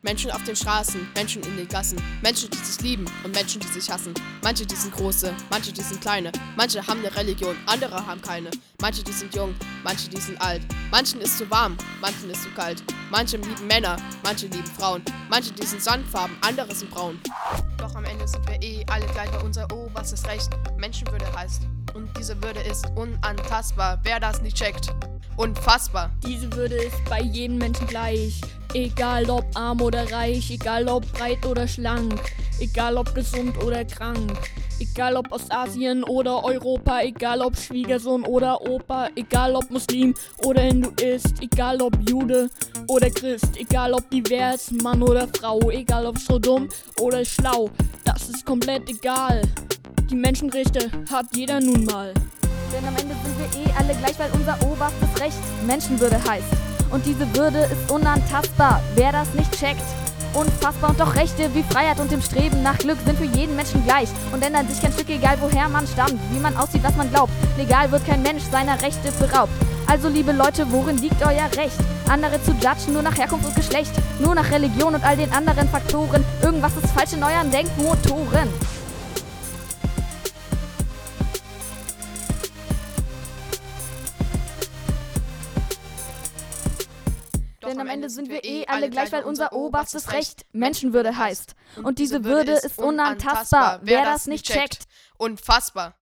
Menschen auf den Straßen, Menschen in den Gassen, Menschen, die sich lieben und Menschen, die sich hassen. Manche, die sind große, manche, die sind kleine, manche haben eine Religion, andere haben keine. Manche, die sind jung, manche, die sind alt. Manchen ist zu warm, manchen ist zu kalt. Manche lieben Männer, manche lieben Frauen. Manche, die sind sandfarben, andere sind braun. Doch am Ende sind wir alle gleich, weil unser oberstes Recht Menschenwürde heißt. Und diese Würde ist unantastbar, wer das nicht checkt. Unfassbar. Diese Würde ist bei jedem Menschen gleich. Egal ob arm oder reich, egal ob breit oder schlank, egal ob gesund oder krank, egal ob Ostasien oder Europa, egal ob Schwiegersohn oder Opa, egal ob Muslim oder Hinduist, egal ob Jude oder Christ, egal ob divers, Mann oder Frau, egal ob so dumm oder schlau, das ist komplett egal. Die Menschenrechte hat jeder nun mal. Denn am Ende sind wir alle gleich, weil unser oberstes Recht Menschenwürde heißt. Und diese Würde ist unantastbar, wer das nicht checkt. Unfassbar und doch Rechte wie Freiheit und dem Streben nach Glück sind für jeden Menschen gleich und ändern sich kein Stück, egal woher man stammt, wie man aussieht, was man glaubt. Legal wird kein Mensch seiner Rechte beraubt. Also liebe Leute, worin liegt euer Recht? Andere zu judgen nur nach Herkunft und Geschlecht, nur nach Religion und all den anderen Faktoren. Irgendwas ist falsch in euren Denkmotoren. Denn am Ende sind wir alle gleich, weil unser oberstes Recht Menschenwürde heißt. Und diese Würde ist unantastbar, wer das nicht checkt. Unfassbar.